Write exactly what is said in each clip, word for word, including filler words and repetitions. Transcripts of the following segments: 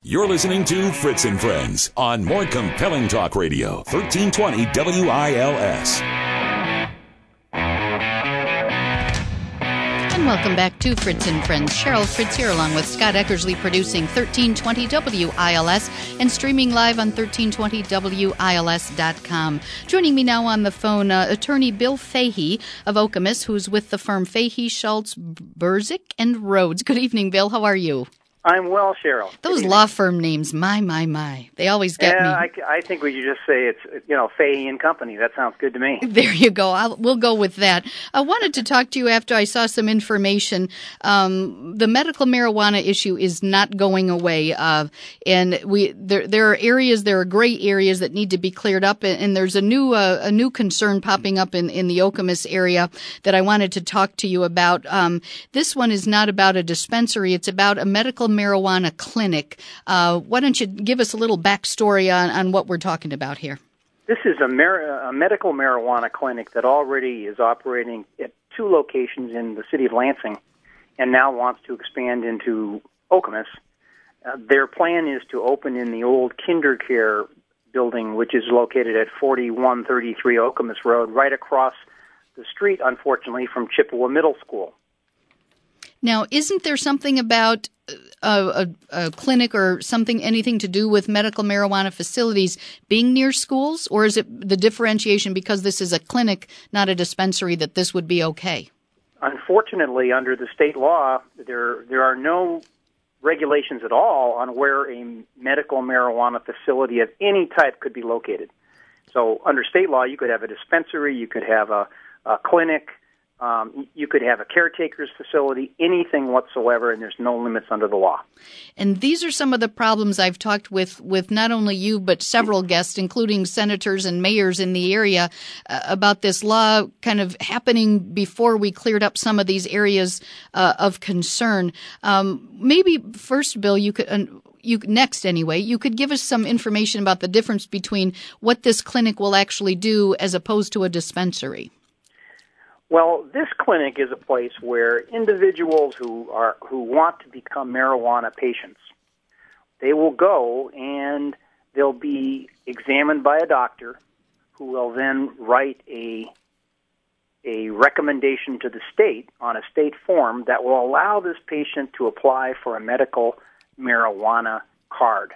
You're listening to Fritz and Friends on More Compelling Talk Radio, thirteen twenty W I L S. And welcome back to Fritz and Friends. Cheryl Fritz here along with Scott Eckersley producing thirteen twenty W I L S and streaming live on thirteen twenty W I L S dot com. Joining me now on the phone, uh, attorney Bill Fahey of Okemos, who's with the firm Fahey, Schultz, Burzik, and Rhodes. Good evening, Bill. How are you? I'm well, Cheryl. Those law firm names, my, my, my. They always get yeah, me. I, I think we should just say it's, you know, Fahey and Company. That sounds good to me. There you go. I'll, we'll go with that. I wanted to talk to you after I saw some information. Um, the medical marijuana issue is not going away. Uh, and we there there are areas, there are gray areas that need to be cleared up. And, and there's a new uh, a new concern popping up in, in the Okemos area that I wanted to talk to you about. Um, this one is not about a dispensary. It's about a medical marijuana clinic. Uh, why don't you give us a little backstory on, on what we're talking about here? This is a, mar- a medical marijuana clinic that already is operating at two locations in the city of Lansing and now wants to expand into Okemos. Uh, their plan is to open in the old KinderCare building, which is located at forty-one thirty-three Okemos Road, right across the street, unfortunately, from Chippewa Middle School. Now, isn't there something about a, a, a clinic or something, anything to do with medical marijuana facilities being near schools? Or is it the differentiation because this is a clinic, not a dispensary, that this would be okay? Unfortunately, under the state law, there there are no regulations at all on where a medical marijuana facility of any type could be located. So under state law, you could have a dispensary, you could have a, a clinic, Um, you could have a caretaker's facility, anything whatsoever, and there's no limits under the law. And these are some of the problems I've talked with, with not only you, but several guests, including senators and mayors in the area, uh, about this law kind of happening before we cleared up some of these areas uh, of concern. Um, maybe first, Bill, you could... Uh, You, next, anyway, you could give us some information about the difference between what this clinic will actually do as opposed to a dispensary. Well, this clinic is a place where individuals who are who want to become marijuana patients, they will go and they'll be examined by a doctor who will then write a a recommendation to the state on a state form that will allow this patient to apply for a medical marijuana card.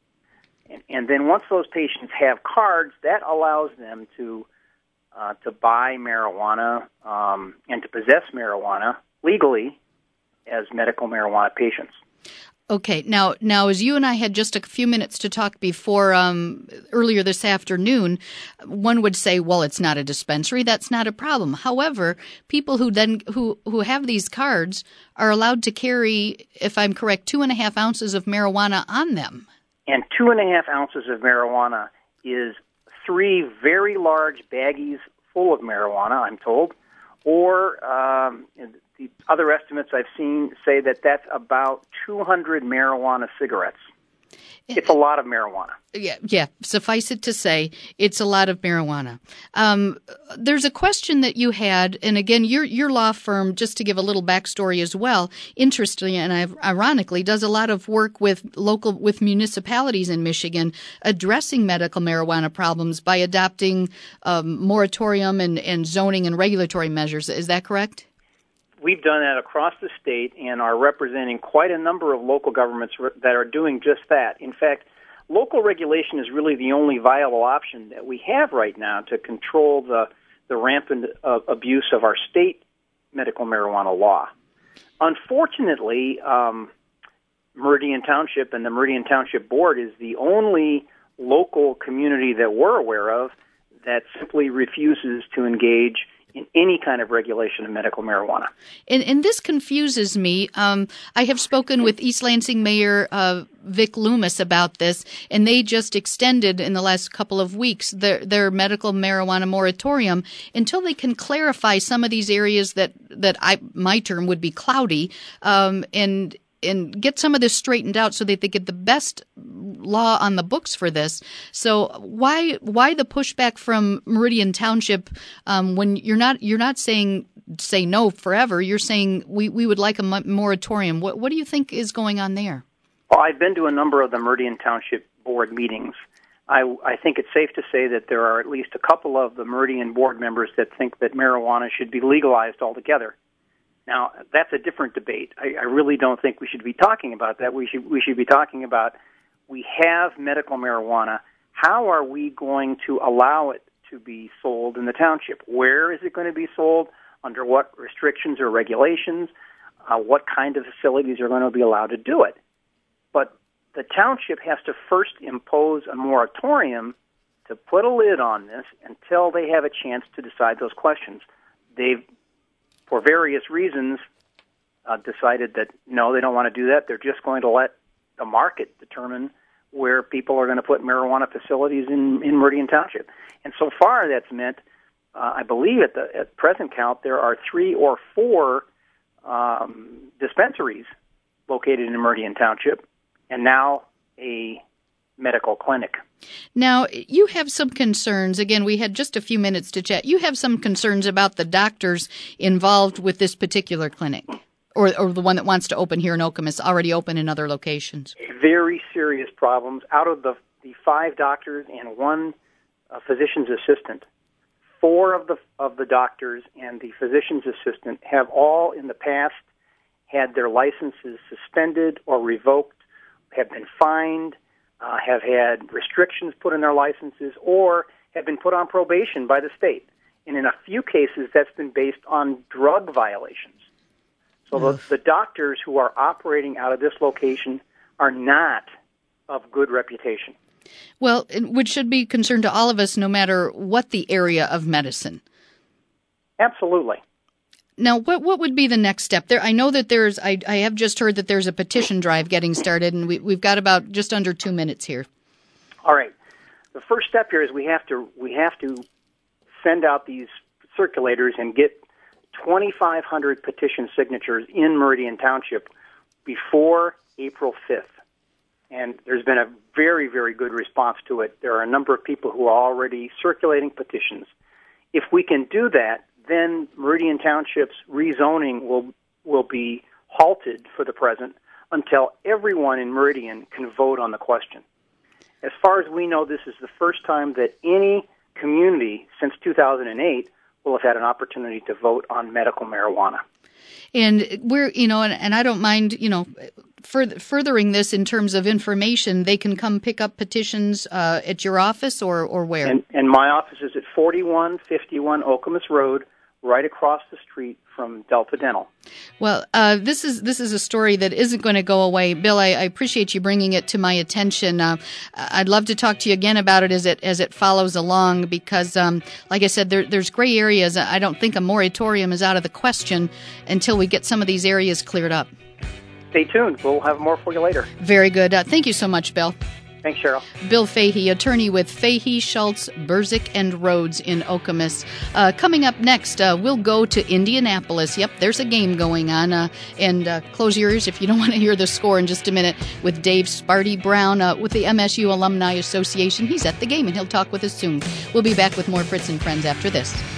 And, and then once those patients have cards, that allows them to Uh, to buy marijuana um, and to possess marijuana legally as medical marijuana patients. Okay. Now, now, as you and I had just a few minutes to talk before um, earlier this afternoon, one would say, well, it's not a dispensary. That's not a problem. However, people who then who, who have these cards are allowed to carry, if I'm correct, two and a half ounces of marijuana on them. And two and a half ounces of marijuana is three very large baggies full of marijuana, I'm told, or um, the other estimates I've seen say that that's about two hundred marijuana cigarettes. It's a lot of marijuana. Yeah, yeah. Suffice it to say, it's a lot of marijuana. Um, there's a question that you had, and again, your your law firm, just to give a little backstory as well, interestingly and ironically, does a lot of work with local with municipalities in Michigan addressing medical marijuana problems by adopting um, moratorium and, and zoning and regulatory measures. Is that correct? We've done that across the state and are representing quite a number of local governments that are doing just that. In fact, local regulation is really the only viable option that we have right now to control the, the rampant uh, abuse of our state medical marijuana law. Unfortunately, um, Meridian Township and the Meridian Township Board is the only local community that we're aware of that simply refuses to engage in any kind of regulation of medical marijuana. And, and this confuses me. Um, I have spoken with East Lansing Mayor uh, Vic Loomis about this, and they just extended in the last couple of weeks their, their medical marijuana moratorium until they can clarify some of these areas that, that I my term would be cloudy, um, and and get some of this straightened out so that they get the best law on the books for this. So why why the pushback from Meridian Township um, when you're not you're not saying say no forever? You're saying we, we would like a moratorium. What what do you think is going on there? Well, I've been to a number of the Meridian Township Board meetings. I, I think it's safe to say that there are at least a couple of the Meridian board members that think that marijuana should be legalized altogether. Now, that's a different debate. I, I really don't think we should be talking about that. We should we should be talking about, we have medical marijuana. How are we going to allow it to be sold in the township? Where is it going to be sold? Under what restrictions or regulations? Uh, what kind of facilities are going to be allowed to do it? But the township has to first impose a moratorium to put a lid on this until they have a chance to decide those questions. They've, for various reasons, uh, decided that, no, they don't want to do that. They're just going to let the market determine where people are going to put marijuana facilities in, in Meridian Township. And so far that's meant, uh, I believe at the at present count, there are three or four um, dispensaries located in Meridian Township, and now a medical clinic. Now, you have some concerns. Again, we had just a few minutes to chat. You have some concerns about the doctors involved with this particular clinic, or, or the one that wants to open here in Okemos, already open in other locations. Very serious problems. Out of the, the five doctors and one uh, physician's assistant, four of the of the doctors and the physician's assistant have all in the past had their licenses suspended or revoked, have been fined, uh, have had restrictions put in their licenses, or have been put on probation by the state. And in a few cases, that's been based on drug violations. So the, the doctors who are operating out of this location are not of good reputation. Well, which should be concern to all of us, no matter what the area of medicine. Absolutely. Now, what what would be the next step? There, I know that there's. I, I have just heard that there's a petition drive getting started, and we, we've got about just under two minutes here. All right. The first step here is we have to we have to send out these circulators and get twenty-five hundred petition signatures in Meridian Township before April fifth. And there's been a very, very good response to it. There are a number of people who are already circulating petitions. If we can do that, then Meridian Township's rezoning will will be halted for the present until everyone in Meridian can vote on the question. As far as we know, this is the first time that any community since two thousand eight will have had an opportunity to vote on medical marijuana. And we're, you know, and, and I don't mind, you know, further, furthering this in terms of information. They can come pick up petitions uh, at your office or, or where? And, and my office is at forty-one fifty-one Okemos Road, right across the street from Delta Dental. Well, uh, this is this is a story that isn't going to go away. Bill, I, I appreciate you bringing it to my attention. Uh, I'd love to talk to you again about it as it as it follows along because, um, like I said, there, there's gray areas. I don't think a moratorium is out of the question until we get some of these areas cleared up. Stay tuned. We'll have more for you later. Very good. Uh, thank you so much, Bill. Thanks, Cheryl. Bill Fahey, attorney with Fahey, Schultz, Berzik, and Rhodes in Okemos. Uh, coming up next, uh, we'll go to Indianapolis. Yep, there's a game going on. Uh, and uh, close your ears if you don't want to hear the score in just a minute with Dave Sparty Brown uh, with the M S U Alumni Association. He's at the game, and he'll talk with us soon. We'll be back with more Fritz and Friends after this.